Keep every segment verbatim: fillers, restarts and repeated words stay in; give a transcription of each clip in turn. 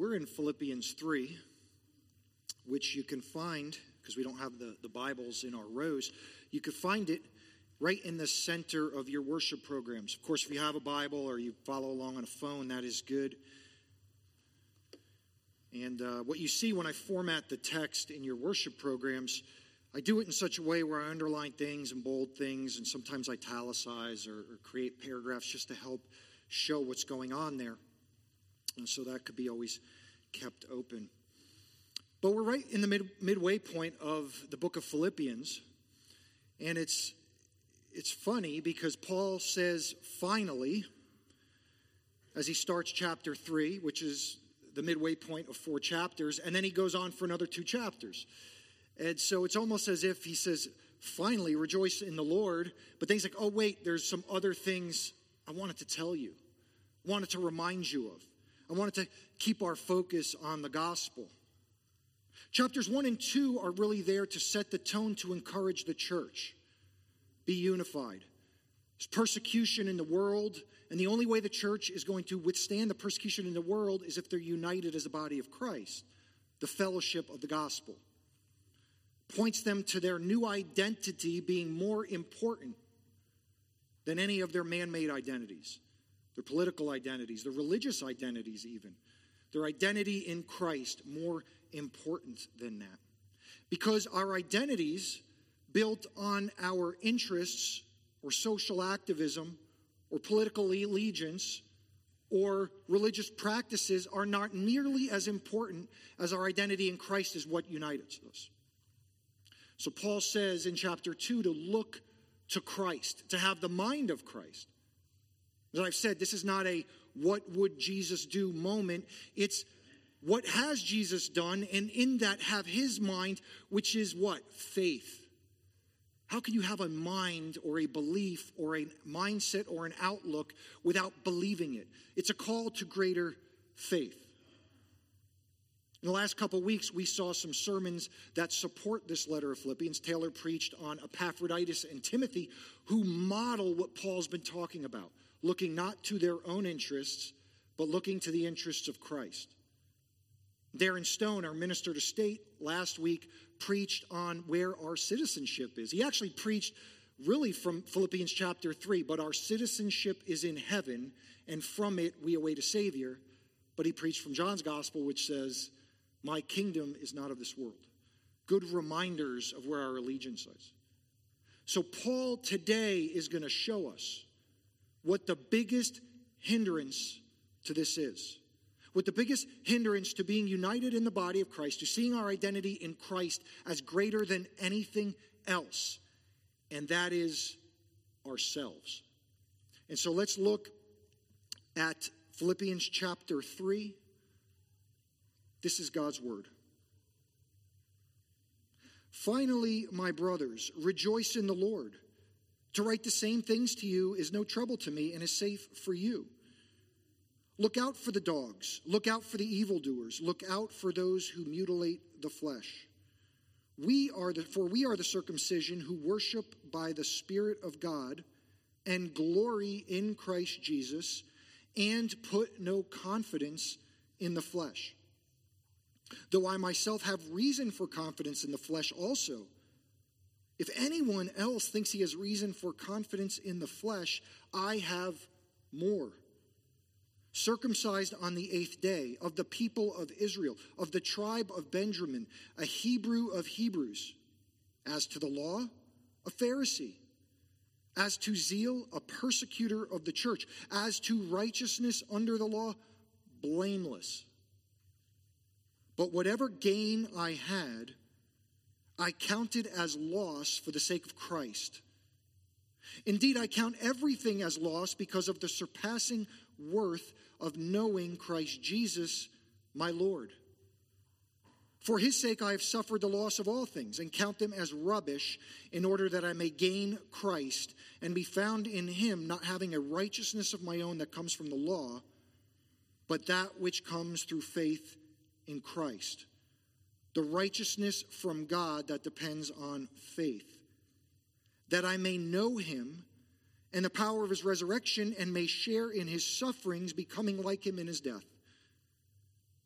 we're in Philippians three, which you can find, because we don't have the, the Bibles in our rows, you can find it right in the center of your worship programs. Of course, if you have a Bible or you follow along on a phone, that is good. And uh, what you see when I format the text in your worship programs, I do it in such a way where I underline things and bold things and sometimes italicize or, or create paragraphs just to help show what's going on there. And so that could be always kept open. But we're right in the mid, midway point of the book of Philippians. And it's it's funny because Paul says finally, as he starts chapter three, which is the midway point of four chapters, and then he goes on for another two chapters. And so it's almost as if he says, finally, rejoice in the Lord. But then he's like, oh, wait, there's some other things I wanted to tell you, wanted to remind you of. I wanted to keep our focus on the gospel. Chapters one and two are really there to set the tone to encourage the church. Be unified. There's persecution in the world, and the only way the church is going to withstand the persecution in the world is if they're united as a body of Christ. The fellowship of the gospel points them to their new identity being more important than any of their man-made identities, their political identities, their religious identities even. Their identity in Christ more important than that. Because our identities built on our interests or social activism or political allegiance or religious practices are not nearly as important as our identity in Christ is what unites us. So Paul says in chapter two to look to Christ, to have the mind of Christ. As I've said, this is not a what would Jesus do moment. It's what has Jesus done, and in that have his mind, which is what? Faith. How can you have a mind or a belief or a mindset or an outlook without believing it? It's a call to greater faith. In the last couple of weeks, we saw some sermons that support this letter of Philippians. Taylor preached on Epaphroditus and Timothy, who model what Paul's been talking about, looking not to their own interests, but looking to the interests of Christ. Darren Stone, our minister to state, last week preached on where our citizenship is. He actually preached really from Philippians chapter three, but our citizenship is in heaven, and from it we await a Savior. But he preached from John's gospel, which says, my kingdom is not of this world. Good reminders of where our allegiance is. So Paul today is going to show us what the biggest hindrance to this is. What the biggest hindrance to being united in the body of Christ, to seeing our identity in Christ as greater than anything else. And that is ourselves. And so let's look at Philippians chapter three. This is God's word. Finally, my brothers, rejoice in the Lord. To write the same things to you is no trouble to me and is safe for you. Look out for the dogs. Look out for the evildoers. Look out for those who mutilate the flesh. We are the, for we are the circumcision who worship by the Spirit of God and glory in Christ Jesus and put no confidence in the flesh. Though I myself have reason for confidence in the flesh also. If anyone else thinks he has reason for confidence in the flesh, I have more. Circumcised on the eighth day, of the people of Israel, of the tribe of Benjamin, a Hebrew of Hebrews. As to the law, a Pharisee. As to zeal, a persecutor of the church. As to righteousness under the law, blameless. But whatever gain I had, I counted as loss for the sake of Christ. Indeed, I count everything as loss because of the surpassing worth of knowing Christ Jesus, my Lord. For his sake I have suffered the loss of all things and count them as rubbish in order that I may gain Christ and be found in him, not having a righteousness of my own that comes from the law, but that which comes through faith in Christ. The righteousness from God that depends on faith. That I may know him and the power of his resurrection and may share in his sufferings, becoming like him in his death.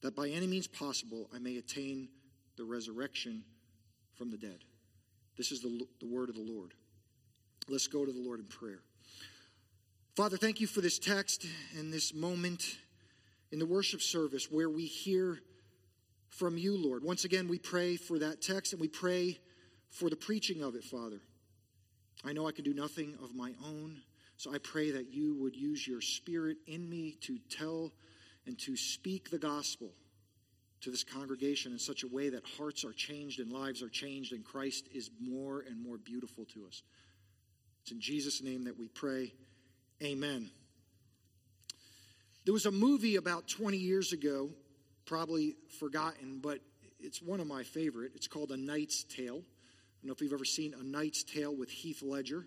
that by any means possible I may attain the resurrection from the dead. This is the, the word of the Lord. Let's go to the Lord in prayer. Father, thank you for this text and this moment in the worship service where we hear from you, Lord. Once again, we pray for that text and we pray for the preaching of it, Father. I know I can do nothing of my own, so I pray that you would use your Spirit in me to tell and to speak the gospel to this congregation in such a way that hearts are changed and lives are changed and Christ is more and more beautiful to us. It's in Jesus' name that we pray. Amen. There was a movie about twenty years ago, probably forgotten, but it's one of my favorite. It's called A Knight's Tale. I don't know if you've ever seen A Knight's Tale with Heath Ledger.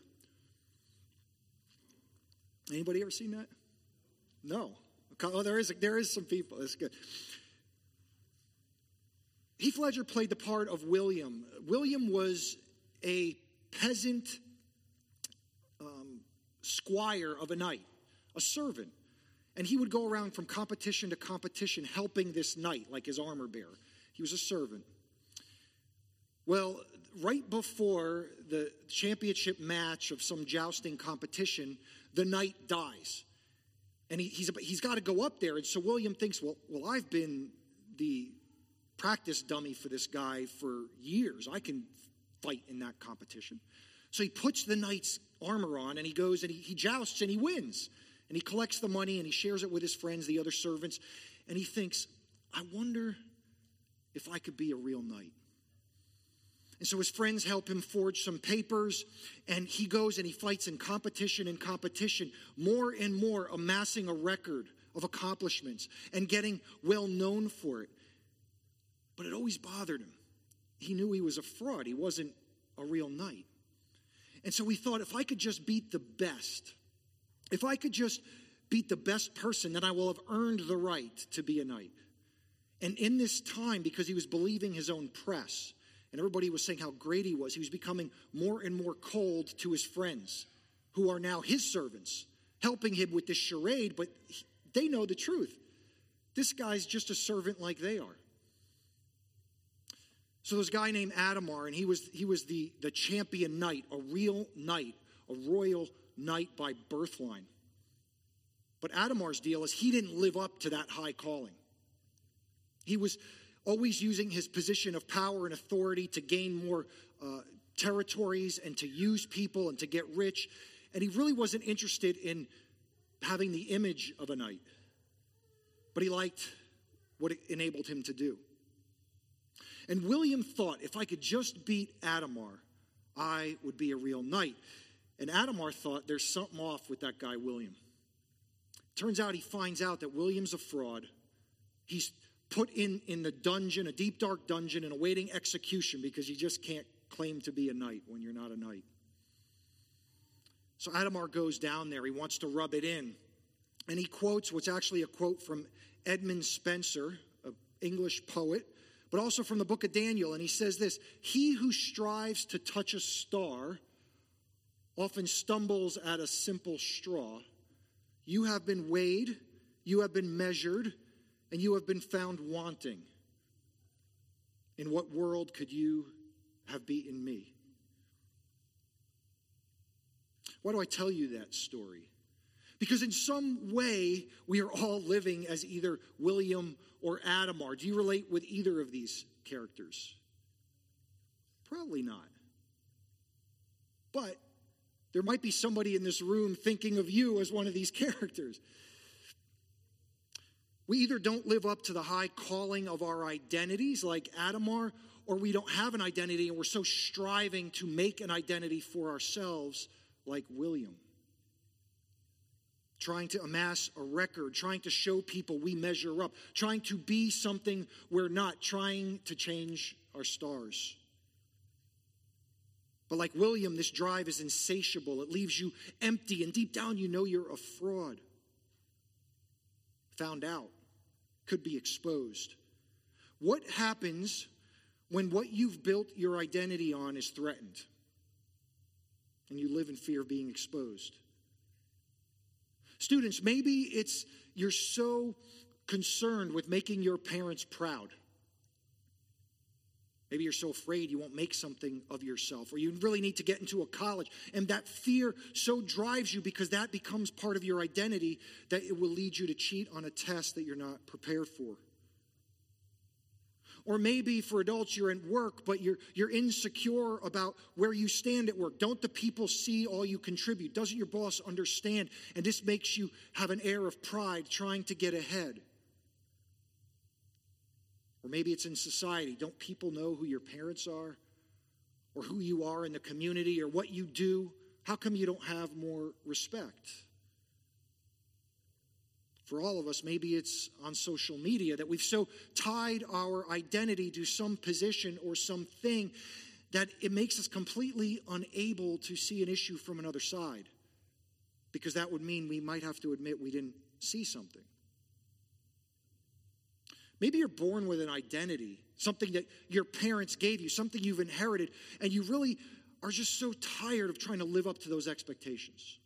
Anybody ever seen that? No. Oh, there is, there is some people. That's good. Heath Ledger played the part of William. William was a peasant um, squire of a knight, a servant. And he would go around from competition to competition helping this knight, like his armor bearer. He was a servant. Well, right before the championship match of some jousting competition, the knight dies. And he, he's, he's got to go up there. And so William thinks, well, well, I've been the practice dummy for this guy for years. I can fight in that competition. So he puts the knight's armor on and he goes and he, he jousts and he wins. And he collects the money and he shares it with his friends, the other servants. And he thinks, I wonder if I could be a real knight. And so his friends help him forge some papers. And he goes and he fights in competition and competition, more and more amassing a record of accomplishments and getting well known for it. But it always bothered him. He knew he was a fraud. He wasn't a real knight. And so he thought, if I could just beat the best, if I could just beat the best person, then I will have earned the right to be a knight. And in this time, because he was believing his own press, and everybody was saying how great he was, he was becoming more and more cold to his friends, who are now his servants, helping him with this charade, but he, they know the truth. This guy's just a servant like they are. So there's a guy named Adamar, and he was he was the, the champion knight, a real knight, a royal knight by birthline. But Adamar's deal is he didn't live up to that high calling. He was always using his position of power and authority to gain more uh, territories and to use people and to get rich. And he really wasn't interested in having the image of a knight. But he liked what it enabled him to do. And William thought, if I could just beat Adamar, I would be a real knight. And Adamar thought, there's something off with that guy, William. Turns out he finds out that William's a fraud. He's put in, in the dungeon, a deep, dark dungeon, and awaiting execution because you just can't claim to be a knight when you're not a knight. So Adamar goes down there. He wants to rub it in. And he quotes what's actually a quote from Edmund Spenser, an English poet, but also from the book of Daniel. And he says this, he who strives to touch a star often stumbles at a simple straw. You have been weighed, you have been measured, and you have been found wanting. In what world could you have beaten me? Why do I tell you that story? Because in some way, we are all living as either William or Adamar. Do you relate with either of these characters? Probably not. But there might be somebody in this room thinking of you as one of these characters. We either don't live up to the high calling of our identities like Adamar, or we don't have an identity and we're so striving to make an identity for ourselves like William. Trying to amass a record, trying to show people we measure up, trying to be something we're not, trying to change our stars. But like William, this drive is insatiable. It leaves you empty, and deep down you know you're a fraud. Found out, could be exposed. What happens when what you've built your identity on is threatened and you live in fear of being exposed? Students, maybe it's you're so concerned with making your parents proud. Maybe you're so afraid you won't make something of yourself, or you really need to get into a college, and that fear so drives you because that becomes part of your identity that it will lead you to cheat on a test that you're not prepared for. Or maybe for adults, you're at work, but you're, you're insecure about where you stand at work. Don't the people see all you contribute? Doesn't your boss understand? And this makes you have an air of pride trying to get ahead. Or maybe it's in society. Don't people know who your parents are? Or who you are in the community? Or what you do? How come you don't have more respect? For all of us, maybe it's on social media that we've so tied our identity to some position or something that it makes us completely unable to see an issue from another side. Because that would mean we might have to admit we didn't see something. Maybe you're born with an identity, something that your parents gave you, something you've inherited, and you really are just so tired of trying to live up to those expectations.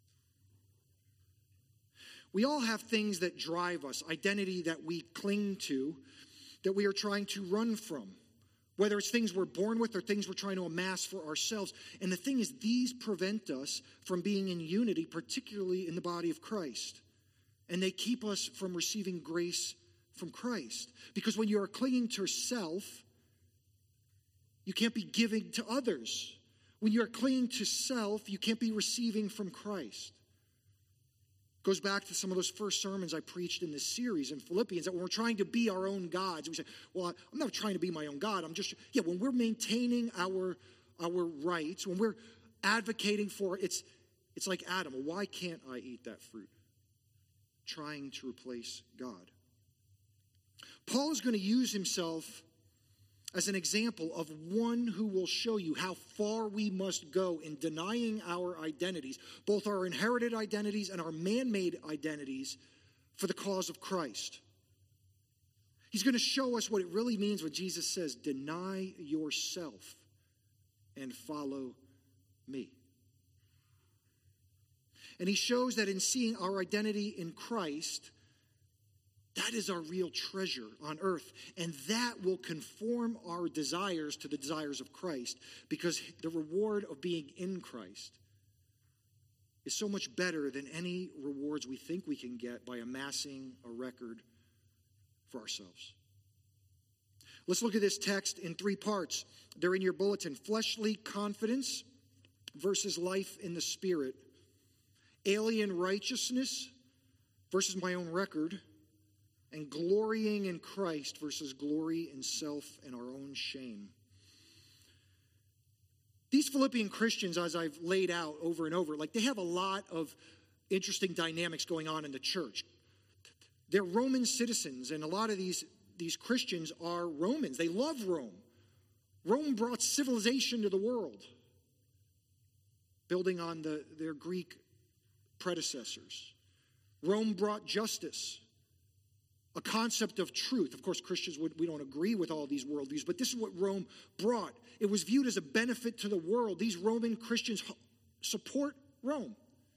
We all have things that drive us, identity that we cling to, that we are trying to run from, whether it's things we're born with or things we're trying to amass for ourselves. And the thing is, these prevent us from being in unity, particularly in the body of Christ. And they keep us from receiving grace from Christ. Because when you are clinging to self, you can't be giving to others. When you are clinging to self, you can't be receiving from Christ. Goes back to some of those first sermons I preached in this series in Philippians, that when we're trying to be our own gods, we say, well, I'm not trying to be my own God. I'm just, yeah, when we're maintaining our, our rights, when we're advocating for, it's, it's like Adam. Well, why can't I eat that fruit? Trying to replace God. Paul is going to use himself as an example of one who will show you how far we must go in denying our identities, both our inherited identities and our man-made identities, for the cause of Christ. He's going to show us what it really means when Jesus says, deny yourself and follow me. And he shows that in seeing our identity in Christ, that is our real treasure on earth. And that will conform our desires to the desires of Christ, because the reward of being in Christ is so much better than any rewards we think we can get by amassing a record for ourselves. Let's look at this text in three parts. They're in your bulletin. Fleshly confidence versus life in the Spirit. Alien righteousness versus my own record. And glorying in Christ versus glory in self and our own shame. These Philippian Christians, as I've laid out over and over, like they have a lot of interesting dynamics going on in the church. They're Roman citizens, and a lot of these, these Christians are Romans. They love Rome. Rome brought civilization to the world, building on the, their Greek predecessors. Rome brought justice. A concept of truth. Of course, Christians, would, we don't agree with all these worldviews, but this is what Rome brought. It was viewed as a benefit to the world. These Roman Christians support Rome.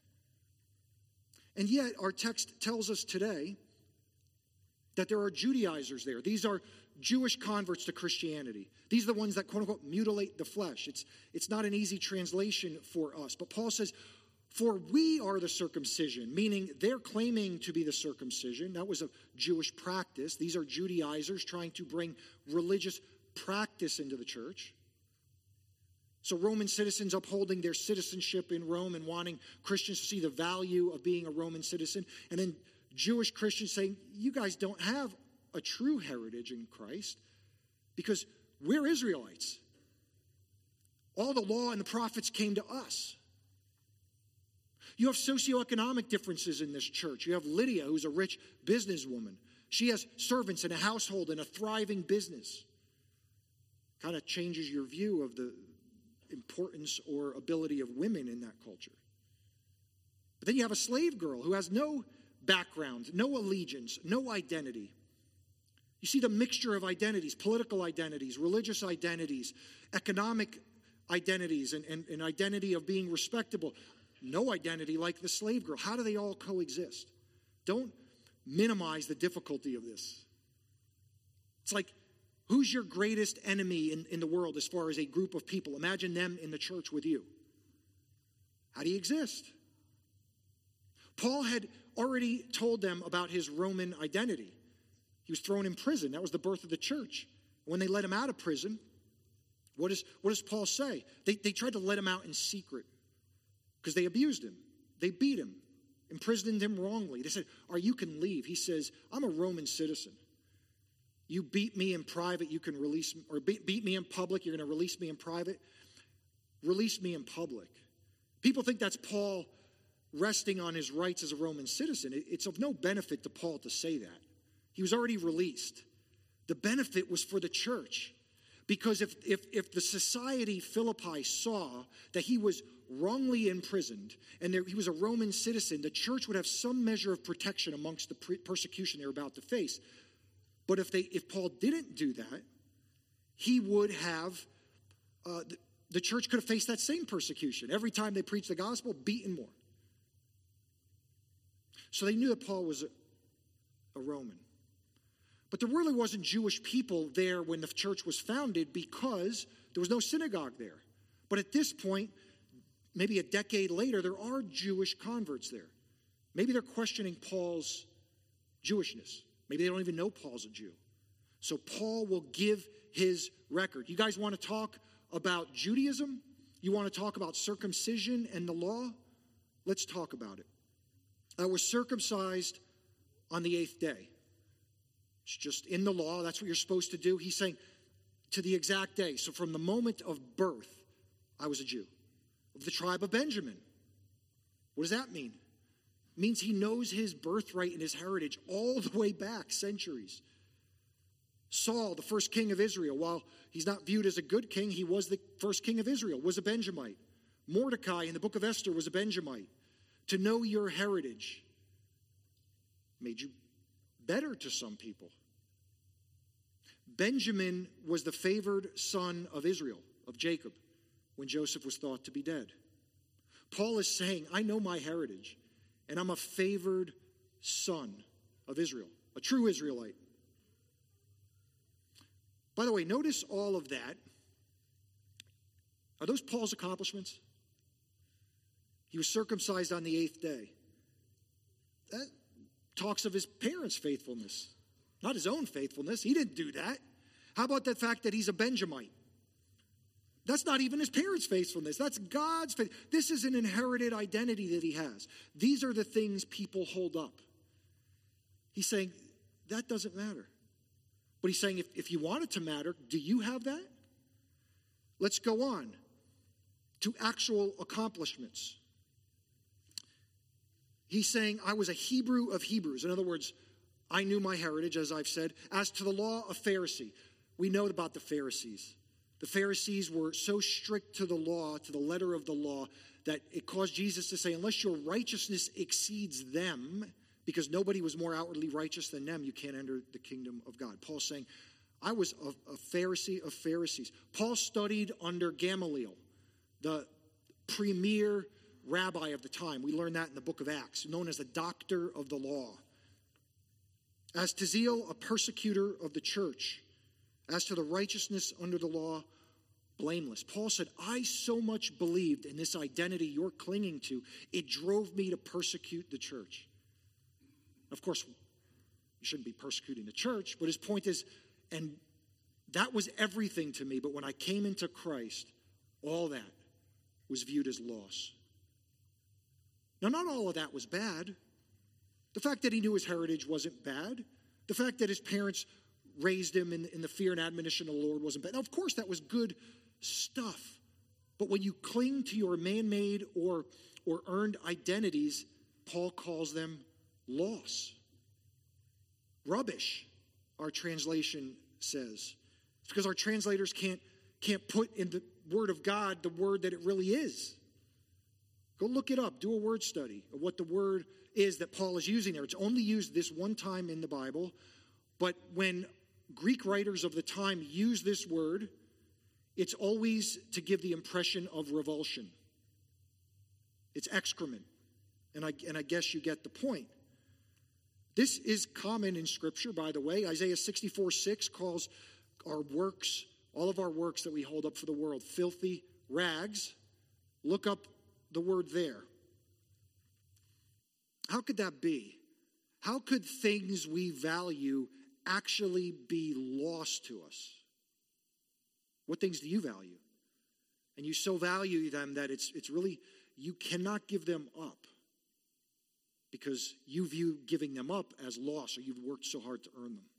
And yet, our text tells us today that there are Judaizers there. These are Jewish converts to Christianity. These are the ones that, quote unquote, mutilate the flesh. It's, it's not an easy translation for us. But Paul says, for we are the circumcision, meaning they're claiming to be the circumcision. That was a Jewish practice. These are Judaizers trying to bring religious practice into the church. So Roman citizens upholding their citizenship in Rome and wanting Christians to see the value of being a Roman citizen. And then Jewish Christians saying, you guys don't have a true heritage in Christ because we're Israelites. All the law and the prophets came to us. You have socioeconomic differences in this church. You have Lydia, who's a rich businesswoman. She has servants and a household and a thriving business. Kind of changes your view of the importance or ability of women in that culture. But then you have a slave girl who has no background, no allegiance, no identity. You see the mixture of identities, political identities, religious identities, economic identities, and, and, and identity of being respectable. No identity like the slave girl. How do they all coexist? Don't minimize the difficulty of this. It's like, who's your greatest enemy in, in the world as far as a group of people? Imagine them in the church with you. How do you exist? Paul had already told them about his Roman identity. He was thrown in prison. That was the birth of the church. When they let him out of prison, what, is, what does Paul say? They, they tried to let him out in secret because they abused him. They beat him, imprisoned him wrongly. They said, "Or you can leave." He says, "I'm a Roman citizen. You beat me in private, you can release me, or beat, beat me in public, you're going to release me in private. Release me in public." People think that's Paul resting on his rights as a Roman citizen. It, it's of no benefit to Paul to say that. He was already released. The benefit was for the church. Because if, if, if the society Philippi saw that he was wrongly imprisoned and there, he was a Roman citizen, the church would have some measure of protection amongst the pre- persecution they were about to face. But if they, if Paul didn't do that, he would have, uh, the, the church could have faced that same persecution. Every time they preached the gospel, beaten more. So they knew that Paul was a, a Roman. But there really wasn't Jewish people there when the church was founded because there was no synagogue there. But at this point, maybe a decade later, there are Jewish converts there. Maybe they're questioning Paul's Jewishness. Maybe they don't even know Paul's a Jew. So Paul will give his record. You guys want to talk about Judaism? You want to talk about circumcision and the law? Let's talk about it. I was circumcised on the eighth day. It's just in the law. That's what you're supposed to do. He's saying to the exact day. So from the moment of birth, I was a Jew. Of the tribe of Benjamin. What does that mean? It means he knows his birthright and his heritage all the way back, centuries. Saul, the first king of Israel, while he's not viewed as a good king, he was the first king of Israel, was a Benjamite. Mordecai in the book of Esther was a Benjamite. To know your heritage made you better to some people. Benjamin was the favored son of Israel, of Jacob, when Joseph was thought to be dead. Paul is saying, I know my heritage, and I'm a favored son of Israel, a true Israelite. By the way, notice all of that. Are those Paul's accomplishments? He was circumcised on the eighth day. That talks of his parents' faithfulness, not his own faithfulness. He didn't do that. How about the fact that he's a Benjamite? That's not even his parents' faithfulness. That's God's faith. This is an inherited identity that he has. These are the things people hold up. He's saying, that doesn't matter. But he's saying, if, if you want it to matter, do you have that? Let's go on to actual accomplishments. He's saying, I was a Hebrew of Hebrews. In other words, I knew my heritage, as I've said. As to the law, a Pharisee. We know about the Pharisees. The Pharisees were so strict to the law, to the letter of the law, that it caused Jesus to say, unless your righteousness exceeds them, because nobody was more outwardly righteous than them, you can't enter the kingdom of God. Paul's saying, I was a, a Pharisee of Pharisees. Paul studied under Gamaliel, the premier rabbi of the time. We learn that in the book of Acts, known as the doctor of the law. As to zeal, a persecutor of the church. As to the righteousness under the law, blameless. Paul said, I so much believed in this identity you're clinging to, it drove me to persecute the church. Of course, you shouldn't be persecuting the church, but his point is, and that was everything to me, but when I came into Christ, all that was viewed as loss. Now, not all of that was bad. The fact that he knew his heritage wasn't bad. The fact that his parents raised him in, in the fear and admonition of the Lord wasn't bad. Now, of course, that was good stuff. But when you cling to your man-made or, or earned identities, Paul calls them loss. Rubbish, our translation says. It's because our translators can't, can't put in the Word of God the word that it really is. Go look it up. Do a word study of what the word is that Paul is using there. It's only used this one time in the Bible. But when Greek writers of the time use this word, it's always to give the impression of revulsion. It's excrement. And I, and I guess you get the point. This is common in Scripture, by the way. Isaiah sixty-four six calls our works, all of our works that we hold up for the world, filthy rags. Look up the word there. How could that be? How could things we value actually be lost to us? What things do you value? And you so value them that it's it's really, you cannot give them up because you view giving them up as loss, or you've worked so hard to earn them.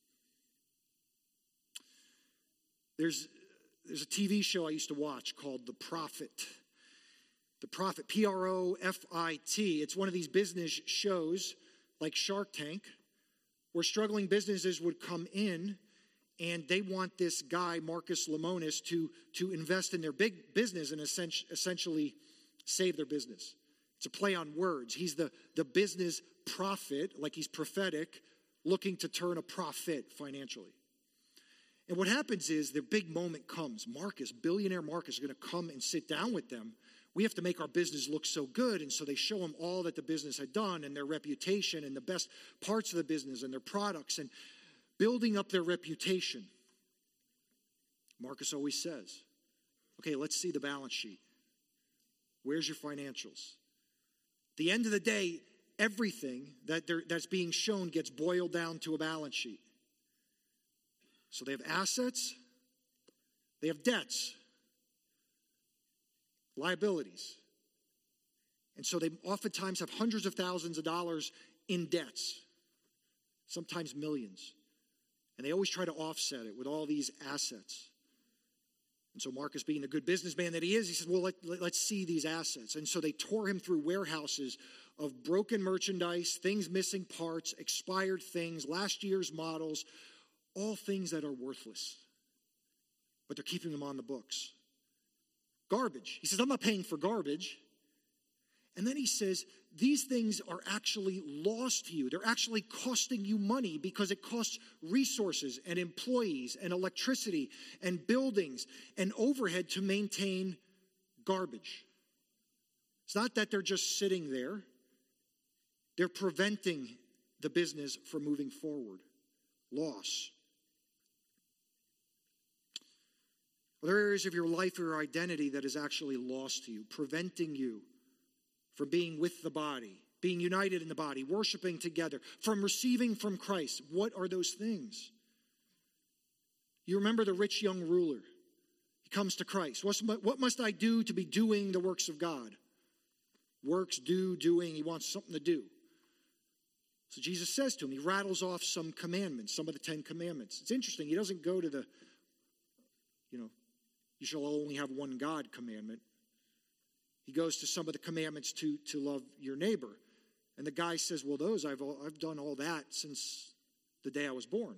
There's, there's a T V show I used to watch called The Profit. The Profit, P R O F I T. It's one of these business shows like Shark Tank, where struggling businesses would come in and they want this guy, Marcus Lemonis, to, to invest in their big business and essentially save their business. It's a play on words. He's the, the business prophet, like he's prophetic, looking to turn a profit financially. And what happens is their big moment comes. Marcus, billionaire Marcus, is going to come and sit down with them. We have to make our business look so good, and so they show him all that the business had done and their reputation and the best parts of the business and their products and building up their reputation. Marcus always says, okay, let's see the balance sheet. Where's your financials? At the end of the day, everything that that's being shown gets boiled down to a balance sheet. So they have assets, they have debts, liabilities. And so they oftentimes have hundreds of thousands of dollars in debts, sometimes millions. And they always try to offset it with all these assets. And so Marcus, being the good businessman that he is, he said, well, let, let, let's see these assets. And so they tore him through warehouses of broken merchandise, things missing parts, expired things, last year's models, all things that are worthless. But they're keeping them on the books. Garbage. He says, I'm not paying for garbage. And then he says, these things are actually lost to you. They're actually costing you money because it costs resources and employees and electricity and buildings and overhead to maintain garbage. It's not that they're just sitting there. They're preventing the business from moving forward. Loss. Are there areas of your life or your identity that is actually lost to you, preventing you from being with the body, being united in the body, worshiping together, from receiving from Christ? What are those things? You remember the rich young ruler. He comes to Christ. What's, what must I do to be doing the works of God? Works, do, doing. He wants something to do. So Jesus says to him, he rattles off some commandments, some of the Ten Commandments. It's interesting. He doesn't go to the, you know, you shall only have one God commandment. He goes to some of the commandments to, to love your neighbor. And the guy says, well, those, I've, all, I've done all that since the day I was born.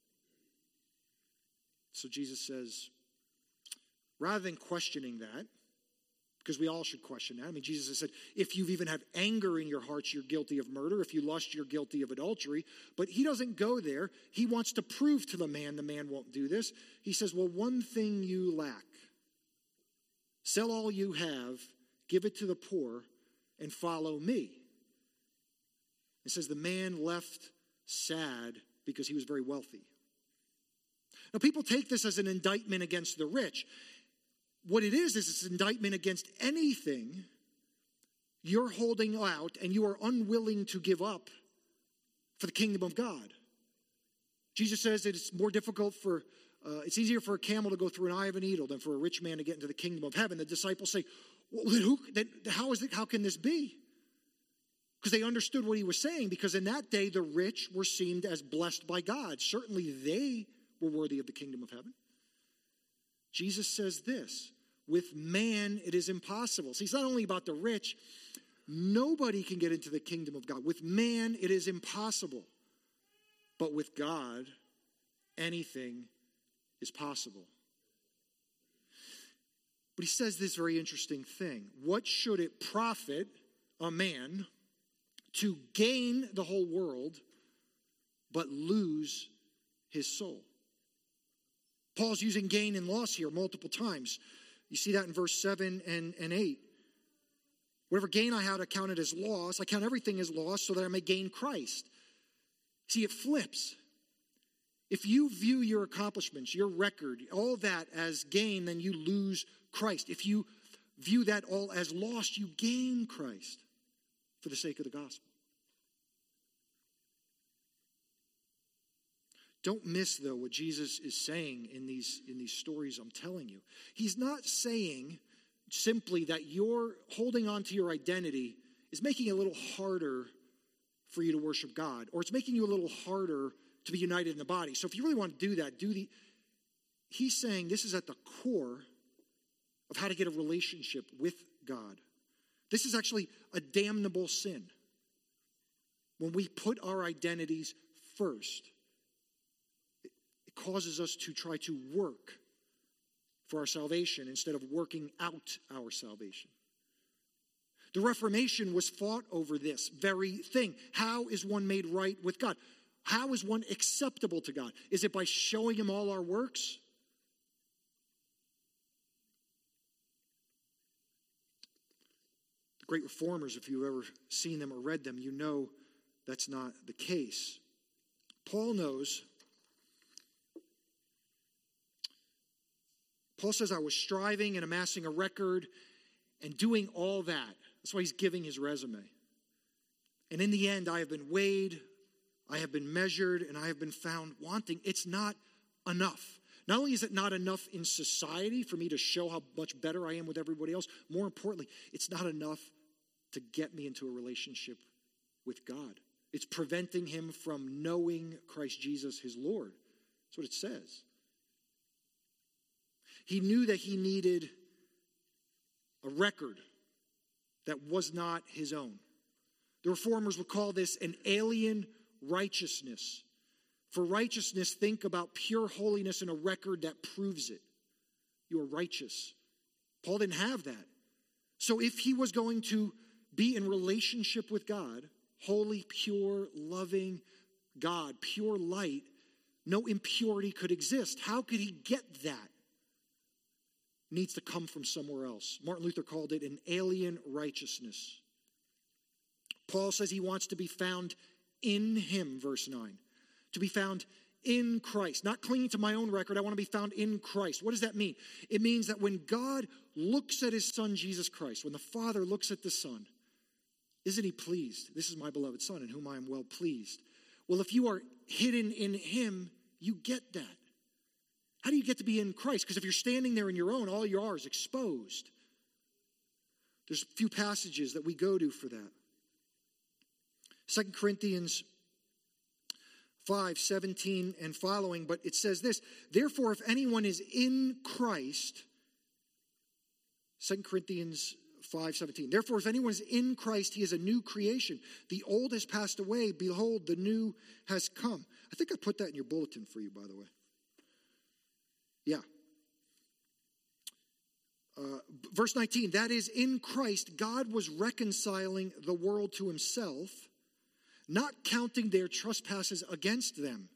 So Jesus says, rather than questioning that, because we all should question that. I mean, Jesus has said, if you've even had anger in your hearts, you're guilty of murder. If you lust, you're guilty of adultery. But he doesn't go there. He wants to prove to the man the man won't do this. He says, well, one thing you lack. Sell all you have, give it to the poor, and follow me. It says the man left sad because he was very wealthy. Now, people take this as an indictment against the rich. What it is, is it's an indictment against anything you're holding out and you are unwilling to give up for the kingdom of God. Jesus says that it's more difficult for, uh, it's easier for a camel to go through an eye of a needle than for a rich man to get into the kingdom of heaven. The disciples say, well, then who, then how is it, how can this be? Because they understood what he was saying, because in that day the rich were seen as blessed by God. Certainly they were worthy of the kingdom of heaven. Jesus says this, with man it is impossible. See, it's not only about the rich. Nobody can get into the kingdom of God. With man it is impossible. But with God, anything is possible. But he says this very interesting thing. What should it profit a man to gain the whole world but lose his soul? Paul's using gain and loss here multiple times. You see that in verse seven and, and eight. Whatever gain I had, I count it as loss. I count everything as loss so that I may gain Christ. See, it flips. If you view your accomplishments, your record, all that as gain, then you lose Christ. If you view that all as lost, you gain Christ for the sake of the gospel. Don't miss, though, what Jesus is saying in these, in these stories I'm telling you. He's not saying simply that your holding on to your identity is making it a little harder for you to worship God, or it's making you a little harder to be united in the body. So if you really want to do that, do the... He's saying this is at the core of how to get a relationship with God. This is actually a damnable sin. When we put our identities first, it causes us to try to work for our salvation instead of working out our salvation. The Reformation was fought over this very thing. How is one made right with God? How is one acceptable to God? Is it by showing him all our works? The great reformers, if you've ever seen them or read them, you know that's not the case. Paul knows. Paul says, I was striving and amassing a record and doing all that. That's why he's giving his resume. And in the end, I have been weighed, I have been measured, and I have been found wanting. It's not enough. Not only is it not enough in society for me to show how much better I am with everybody else, more importantly, it's not enough to get me into a relationship with God. It's preventing him from knowing Christ Jesus, his Lord. That's what it says. He knew that he needed a record that was not his own. The reformers would call this an alien righteousness. For righteousness, think about pure holiness and a record that proves it. You are righteous. Paul didn't have that. So if he was going to be in relationship with God, holy, pure, loving God, pure light, no impurity could exist. How could he get that? Needs to come from somewhere else. Martin Luther called it an alien righteousness. Paul says he wants to be found in him, verse nine. To be found in Christ. Not clinging to my own record. I want to be found in Christ. What does that mean? It means that when God looks at his Son, Jesus Christ, when the Father looks at the Son, isn't he pleased? This is my beloved Son in whom I am well pleased. Well, if you are hidden in him, you get that. How do you get to be in Christ? Because if you're standing there in your own, all you are is exposed. There's a few passages that we go to for that. Second Corinthians five, seventeen and following, but it says this, therefore if anyone is in Christ, Second Corinthians five, seventeen, therefore if anyone is in Christ, he is a new creation. The old has passed away, behold, the new has come. I think I put that in your bulletin for you, by the way. Yeah. Uh, verse nineteen, that is, in Christ, God was reconciling the world to himself, not counting their trespasses against them.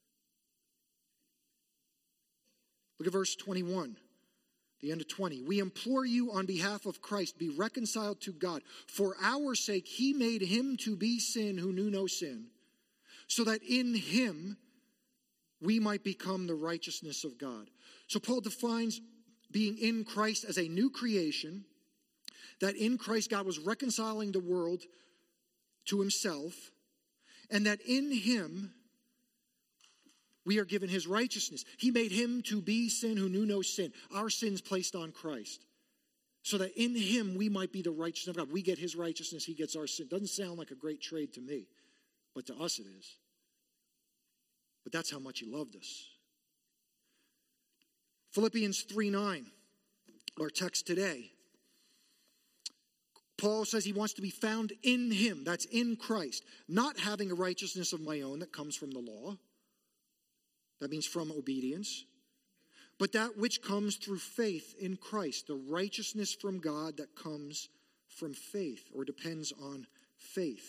Look at verse twenty-one, the end of twenty. We implore you on behalf of Christ, be reconciled to God. For our sake, he made him to be sin who knew no sin, so that in him we might become the righteousness of God. So Paul defines being in Christ as a new creation, that in Christ God was reconciling the world to himself, and that in him we are given his righteousness. He made him to be sin who knew no sin. Our sins placed on Christ, so that in him we might be the righteousness of God. We get his righteousness, he gets our sin. Doesn't sound like a great trade to me, but to us it is. But that's how much he loved us. Philippians three nine, our text today. Paul says he wants to be found in him, that's in Christ, not having a righteousness of my own that comes from the law. That means from obedience. But that which comes through faith in Christ, the righteousness from God that comes from faith or depends on faith.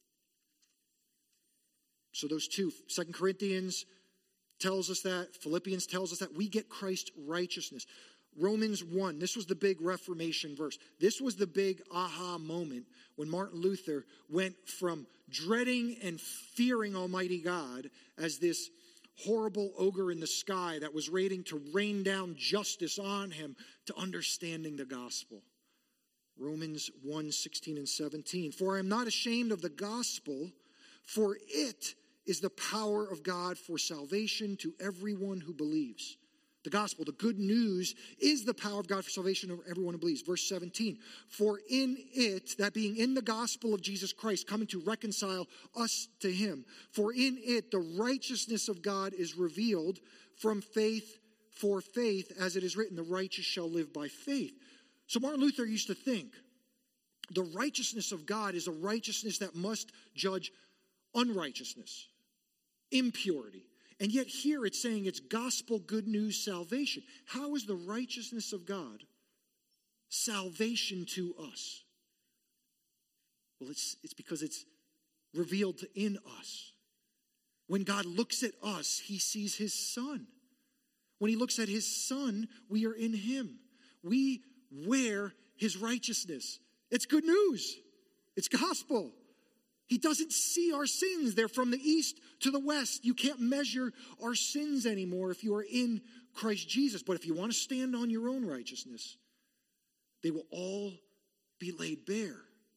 So those two, Second Corinthians tells us that, Philippians tells us that we get Christ's righteousness. Romans one, this was the big Reformation verse. This was the big aha moment when Martin Luther went from dreading and fearing Almighty God as this horrible ogre in the sky that was waiting to rain down justice on him to understanding the gospel. Romans one, sixteen and seventeen. For I am not ashamed of the gospel, for it is the power of God for salvation to everyone who believes. The gospel, the good news, is the power of God for salvation of everyone who believes. Verse seventeen, for in it, that being in the gospel of Jesus Christ, coming to reconcile us to him, for in it the righteousness of God is revealed from faith for faith, as it is written, the righteous shall live by faith. So Martin Luther used to think the righteousness of God is a righteousness that must judge unrighteousness, impurity. And yet here it's saying it's gospel good news salvation. How is the righteousness of God salvation to us? Well, it's, it's because it's revealed in us. When God looks at us, he sees his Son. When he looks at his Son, we are in him. We wear his righteousness. It's good news. It's gospel. He doesn't see our sins. They're from the east to the west. You can't measure our sins anymore if you are in Christ Jesus. But if you want to stand on your own righteousness, they will all be laid bare.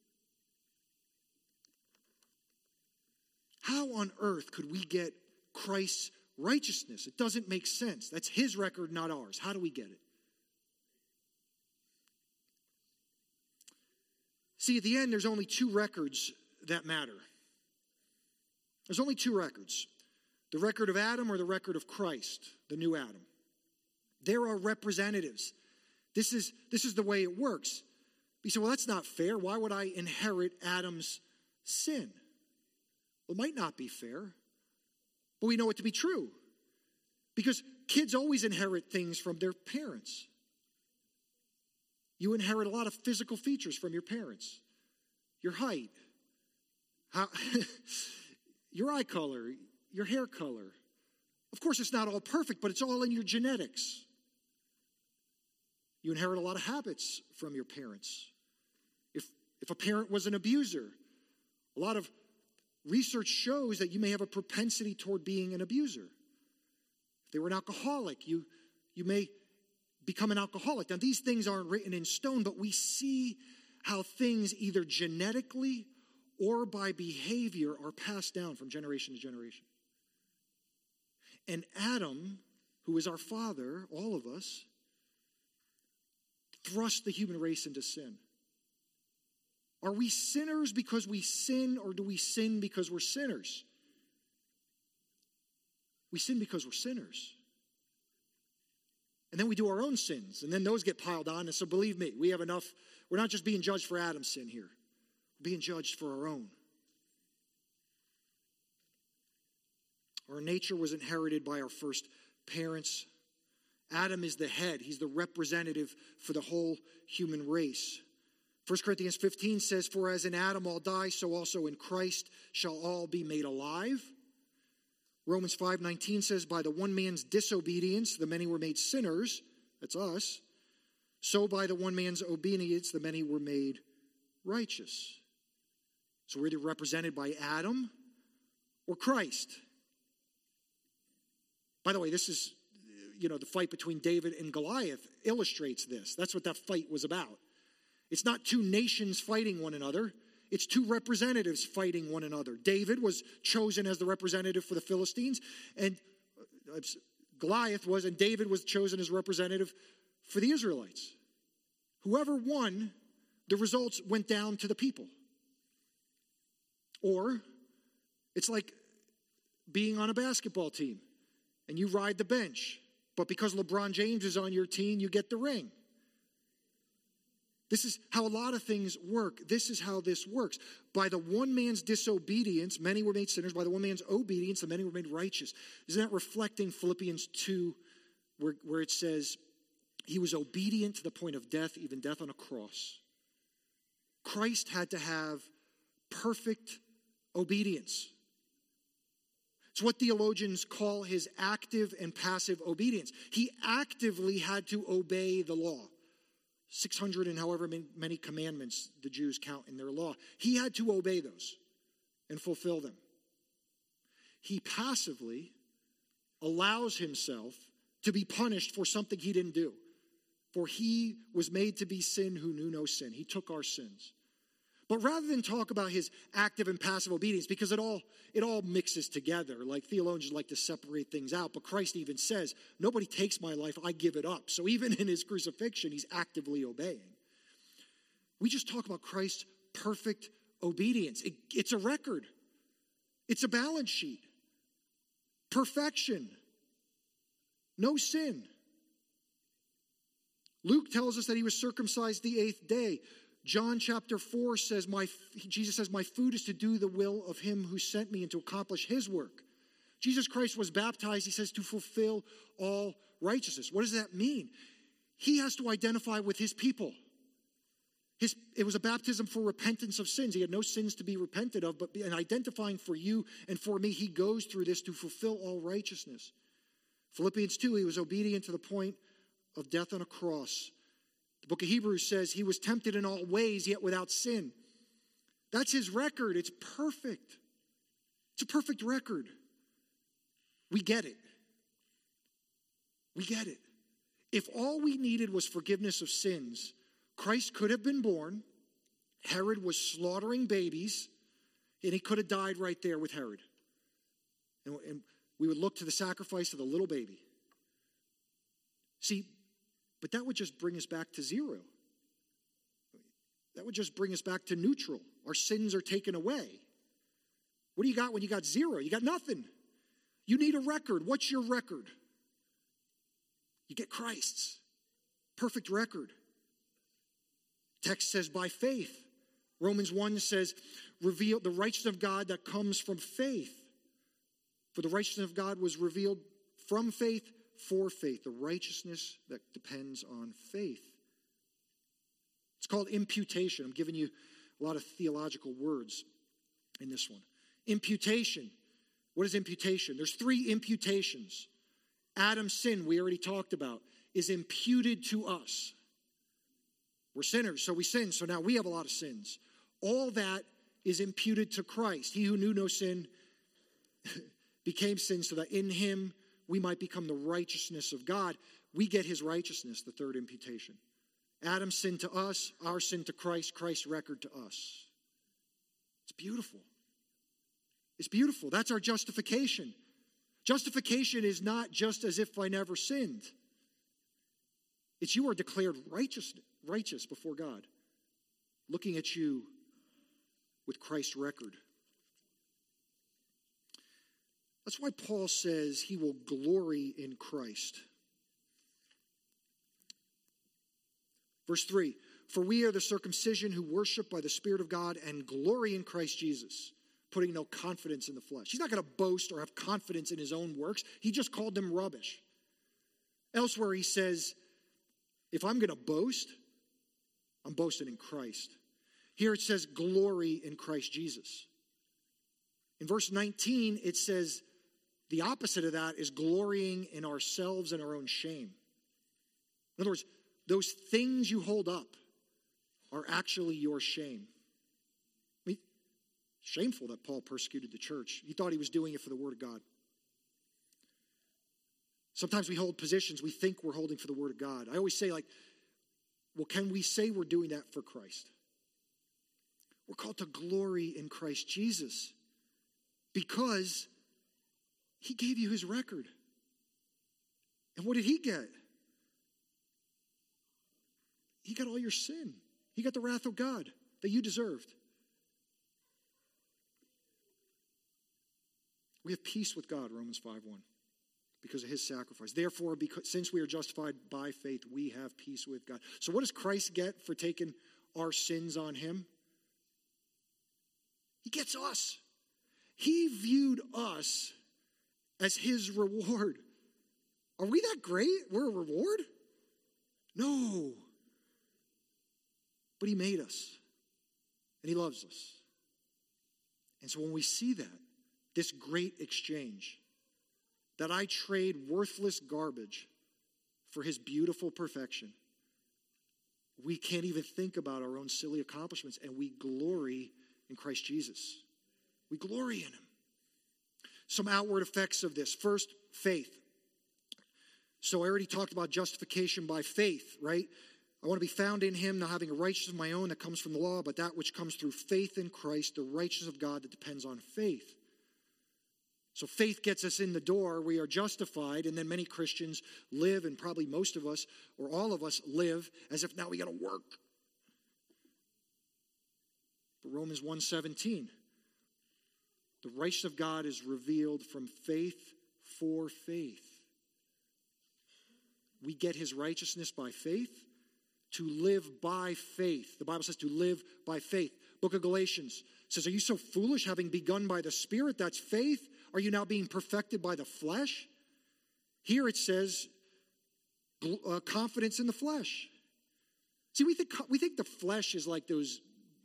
How on earth could we get Christ's righteousness? It doesn't make sense. That's his record, not ours. How do we get it? See, at the end, there's only two records that matter. There's only two records. The record of Adam or the record of Christ, the new Adam. There are representatives. This is, this is the way it works. You say, well, that's not fair. Why would I inherit Adam's sin? Well, it might not be fair, but we know it to be true. Because kids always inherit things from their parents. You inherit a lot of physical features from your parents. Your height, how, your eye color, your hair color. Of course, it's not all perfect, but it's all in your genetics. You inherit a lot of habits from your parents. If, if a parent was an abuser, a lot of research shows that you may have a propensity toward being an abuser. If they were an alcoholic, you, you may become an alcoholic. Now, these things aren't written in stone, but we see how things either genetically or by behavior are passed down from generation to generation. And Adam, who is our father, all of us, thrust the human race into sin. Are we sinners because we sin, or do we sin because we're sinners? We sin because we're sinners. And then we do our own sins, and then those get piled on. And so believe me, we have enough. We're not just being judged for Adam's sin here. We're being judged for our own. Our nature was inherited by our first parents. Adam is the head. He's the representative for the whole human race. First Corinthians fifteen says, for as in Adam all die, so also in Christ shall all be made alive. Romans five nineteen says, by the one man's disobedience, the many were made sinners. That's us. So by the one man's obedience, the many were made righteous. So we're either represented by Adam or Christ. By the way, this is, you know, the fight between David and Goliath illustrates this. That's what that fight was about. It's not two nations fighting one another. It's two representatives fighting one another. David was chosen as the representative for the Philistines, and Goliath was, and David was chosen as representative for the Israelites. Whoever won, the results went down to the people. Or it's like being on a basketball team, and you ride the bench, but because LeBron James is on your team, you get the ring. This is how a lot of things work. This is how this works. By the one man's disobedience, many were made sinners. By the one man's obedience, the many were made righteous. Isn't that reflecting Philippians two, where, where it says, he was obedient to the point of death, even death on a cross. Christ had to have perfect obedience. It's what theologians call his active and passive obedience. He actively had to obey the law. six hundred and however many commandments the Jews count in their law. He had to obey those and fulfill them. He passively allows himself to be punished for something he didn't do. For he was made to be sin who knew no sin. He took our sins. But rather than talk about his active and passive obedience, because it all it all mixes together, like theologians like to separate things out, but Christ even says, nobody takes my life, I give it up. So even in his crucifixion, he's actively obeying. We just talk about Christ's perfect obedience. It, it's a record. It's a balance sheet. Perfection. No sin. Luke tells us that he was circumcised the eighth day. John chapter four says, "My Jesus says, my food is to do the will of him who sent me and to accomplish his work." Jesus Christ was baptized, he says, to fulfill all righteousness. What does that mean? He has to identify with his people. His, it was a baptism for repentance of sins. He had no sins to be repented of, but in identifying for you and for me, he goes through this to fulfill all righteousness. Philippians two, he was obedient to the point of death on a cross. The book of Hebrews says he was tempted in all ways, yet without sin. That's his record. It's perfect. It's a perfect record. We get it. We get it. If all we needed was forgiveness of sins, Christ could have been born. Herod was slaughtering babies, and he could have died right there with Herod. And, and we would look to the sacrifice of the little baby. See, but that would just bring us back to zero. That would just bring us back to neutral. Our sins are taken away. What do you got when you got zero? You got nothing. You need a record. What's your record? You get Christ's perfect record. Text says by faith. Romans one says, reveal the righteousness of God that comes from faith. For the righteousness of God was revealed from faith for faith. The righteousness that depends on faith. It's called imputation. I'm giving you a lot of theological words in this one. Imputation. What is imputation? There's three imputations. Adam's sin, we already talked about, is imputed to us. We're sinners, so we sin, so now we have a lot of sins. All that is imputed to Christ. He who knew no sin became sin so that in him we might become the righteousness of God. We get his righteousness, the third imputation. Adam's sin to us, our sin to Christ, Christ's record to us. It's beautiful. It's beautiful. That's our justification. Justification is not just as if I never sinned. It's you are declared righteous, righteous before God, looking at you with Christ's record. That's why Paul says he will glory in Christ. Verse three, for we are the circumcision who worship by the Spirit of God and glory in Christ Jesus, putting no confidence in the flesh. He's not going to boast or have confidence in his own works. He just called them rubbish. Elsewhere he says, if I'm going to boast, I'm boasting in Christ. Here it says glory in Christ Jesus. In verse nineteen, it says the opposite of that is glorying in ourselves and our own shame. In other words, those things you hold up are actually your shame. I mean, shameful that Paul persecuted the church. He thought he was doing it for the word of God. Sometimes we hold positions we think we're holding for the word of God. I always say, like, well, can we say we're doing that for Christ? We're called to glory in Christ Jesus because he gave you his record. And what did he get? He got all your sin. He got the wrath of God that you deserved. We have peace with God, Romans five one, because of his sacrifice. Therefore, because, since we are justified by faith, we have peace with God. So what does Christ get for taking our sins on him? He gets us. He viewed us as his reward. Are we that great? We're a reward? No. But he made us. And he loves us. And so when we see that, this great exchange, that I trade worthless garbage for his beautiful perfection. We can't even think about our own silly accomplishments, and we glory in Christ Jesus. We glory in him. Some outward effects of this. First, faith. So I already talked about justification by faith, right? I want to be found in him, not having a righteousness of my own that comes from the law, but that which comes through faith in Christ, the righteousness of God that depends on faith. So faith gets us in the door. We are justified, and then many Christians live, and probably most of us, or all of us, live as if now we got to work. But Romans one seventeen, the righteousness of God is revealed from faith for faith. We get his righteousness by faith, to live by faith. The Bible says to live by faith. Book of Galatians says, are you so foolish, having begun by the Spirit? That's faith. Are you now being perfected by the flesh? Here it says, uh, confidence in the flesh. See, we think, we think the flesh is like those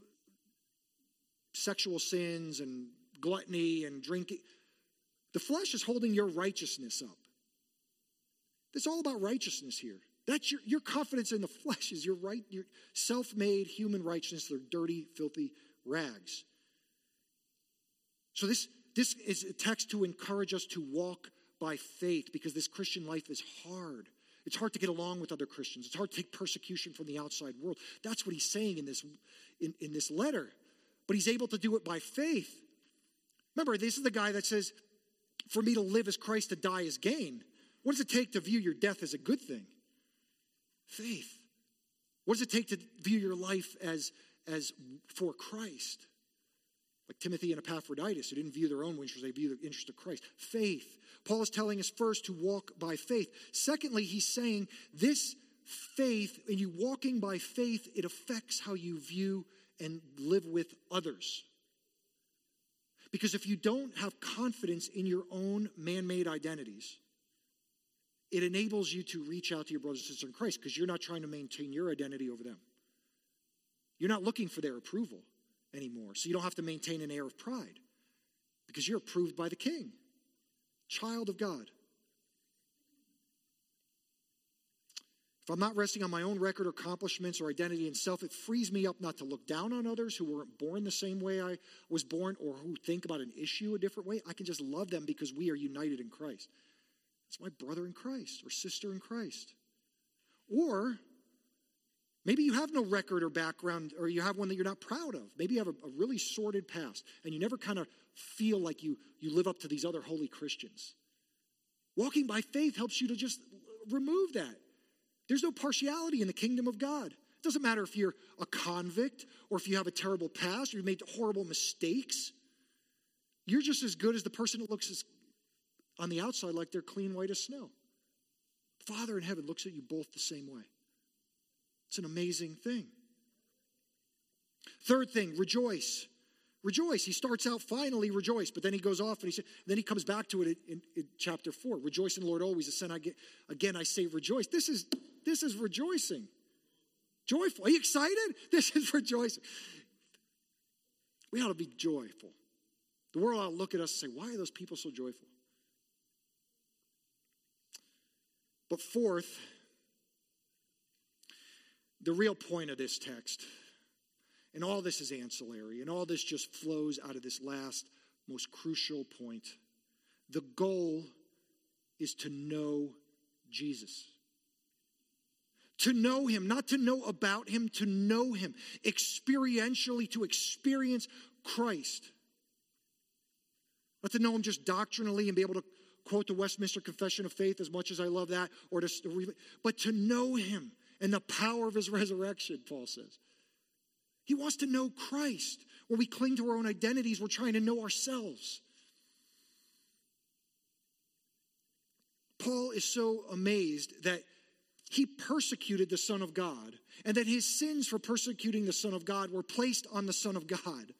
sexual sins and gluttony and drinking. The flesh is holding your righteousness up. It's all about righteousness here. That's your, your confidence in the flesh is your right, your self-made human righteousness. They're dirty, filthy rags. So this, this is a text to encourage us to walk by faith, because this Christian life is hard. It's hard to get along with other Christians. It's hard to take persecution from the outside world. That's what he's saying in this, in, in this letter. But he's able to do it by faith. Remember, this is the guy that says, for me to live as Christ, to die as gain. What does it take to view your death as a good thing? Faith. What does it take to view your life as, as for Christ? Like Timothy and Epaphroditus, who didn't view their own interests, they view the interest of Christ. Faith. Paul is telling us first to walk by faith. Secondly, he's saying this faith, and you walking by faith, it affects how you view and live with others. Because if you don't have confidence in your own man-made identities, it enables you to reach out to your brothers and sisters in Christ, because you're not trying to maintain your identity over them. You're not looking for their approval anymore. So you don't have to maintain an air of pride, because you're approved by the King, child of God. If I'm not resting on my own record or accomplishments or identity in self, it frees me up not to look down on others who weren't born the same way I was born, or who think about an issue a different way. I can just love them because we are united in Christ. It's my brother in Christ or sister in Christ. Or maybe you have no record or background, or you have one that you're not proud of. Maybe you have a, a really sordid past, and you never kind of feel like you, you live up to these other holy Christians. Walking by faith helps you to just remove that. There's no partiality in the kingdom of God. It doesn't matter if you're a convict, or if you have a terrible past, or you've made horrible mistakes. You're just as good as the person that looks as, on the outside like they're clean white as snow. Father in heaven looks at you both the same way. It's an amazing thing. Third thing, rejoice. Rejoice. He starts out finally rejoice, but then he goes off and he said, then he comes back to it in, in, in chapter four. Rejoice in the Lord always. Again, I get, again, I say rejoice. This is this is rejoicing. Joyful. Are you excited? This is rejoicing. We ought to be joyful. The world ought to look at us and say, why are those people so joyful? But fourth, the real point of this text, and all this is ancillary, and all this just flows out of this last, most crucial point. The goal is to know Jesus. To know him, not to know about him, to know him. Experientially, to experience Christ. Not to know him just doctrinally and be able to quote the Westminster Confession of Faith, as much as I love that, or to, but to know him and the power of his resurrection, Paul says. He wants to know Christ. When we cling to our own identities, we're trying to know ourselves. Paul is so amazed that he persecuted the Son of God, and that his sins for persecuting the Son of God were placed on the Son of God.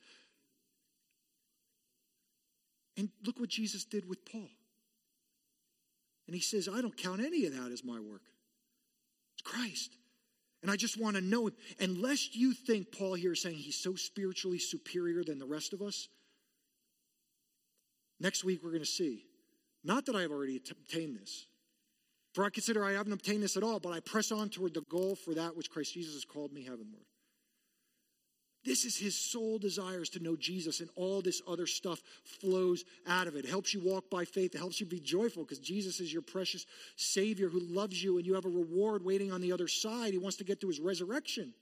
And look what Jesus did with Paul. And he says, I don't count any of that as my work. It's Christ. And I just want to know him. And lest you think Paul here is saying he's so spiritually superior than the rest of us. Next week, we're going to see. Not that I have already obtained this. For I consider I haven't obtained this at all, but I press on toward the goal for that which Christ Jesus has called me heavenward. This is his sole desire, is to know Jesus, and all this other stuff flows out of it. It helps you walk by faith. It helps you be joyful because Jesus is your precious Savior who loves you, and you have a reward waiting on the other side. He wants to get to his resurrection.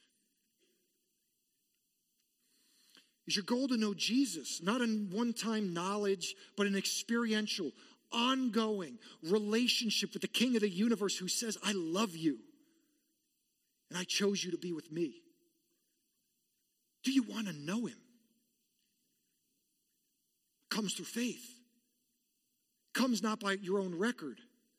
Is your goal to know Jesus, not a one-time knowledge, but an experiential, ongoing relationship with the King of the universe who says, I love you, and I chose you to be with me. Do you want to know him? Comes through faith. Comes not by your own record.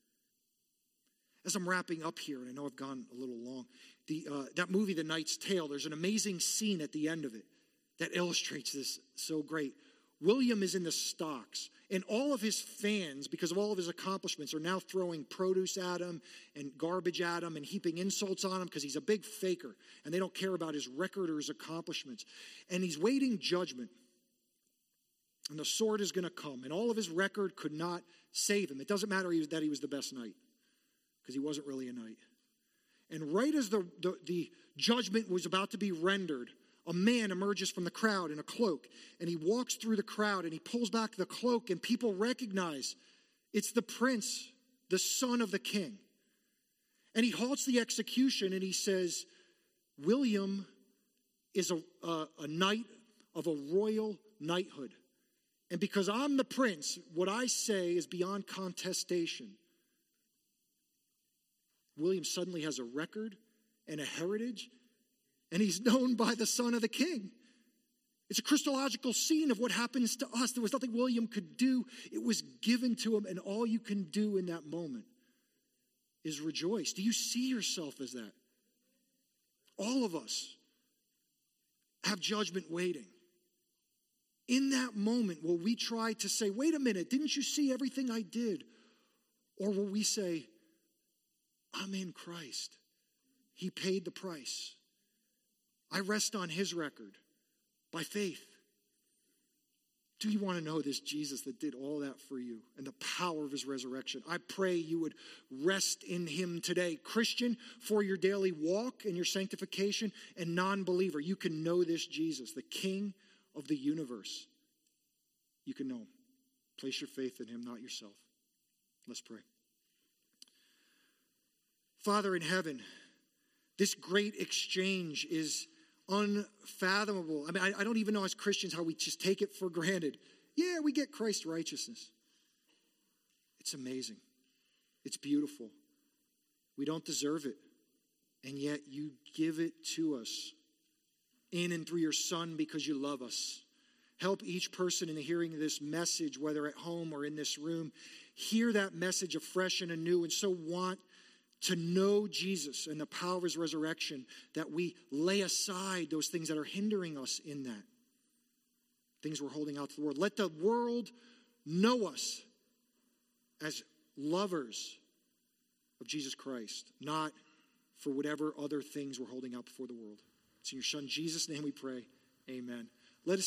As I'm wrapping up here, and I know I've gone a little long, the uh, that movie, The Knight's Tale, there's an amazing scene at the end of it that illustrates this so great. William is in the stocks, and all of his fans, because of all of his accomplishments, are now throwing produce at him and garbage at him and heaping insults on him because he's a big faker, and they don't care about his record or his accomplishments. And he's waiting judgment, and the sword is going to come, and all of his record could not save him. It doesn't matter that he was the best knight, because he wasn't really a knight. And right as the, the, the judgment was about to be rendered, a man emerges from the crowd in a cloak, and he walks through the crowd, and he pulls back the cloak, and people recognize it's the prince, the son of the king. And he halts the execution, and he says, William is a, a, a knight of a royal knighthood. And because I'm the prince, what I say is beyond contestation. William suddenly has a record and a heritage, and he's known by the son of the king. It's a Christological scene of what happens to us. There was nothing William could do. It was given to him, and all you can do in that moment is rejoice. Do you see yourself as that? All of us have judgment waiting. In that moment, will we try to say, wait a minute, didn't you see everything I did? Or will we say, I'm in Christ. He paid the price. I rest on his record by faith. Do you want to know this Jesus that did all that for you and the power of his resurrection? I pray you would rest in him today. Christian, for your daily walk and your sanctification, and non-believer, you can know this Jesus, the King of the universe. You can know him. Place your faith in him, not yourself. Let's pray. Father in heaven, this great exchange is unfathomable. I mean, I, I don't even know as Christians how we just take it for granted. Yeah, we get Christ's righteousness. It's amazing. It's beautiful. We don't deserve it. And yet you give it to us in and through your Son because you love us. Help each person in the hearing of this message, whether at home or in this room, hear that message afresh and anew, and so want to know Jesus and the power of his resurrection, that we lay aside those things that are hindering us in that. Things we're holding out to the world. Let the world know us as lovers of Jesus Christ, not for whatever other things we're holding out before the world. It's in your Son Jesus' name we pray. Amen.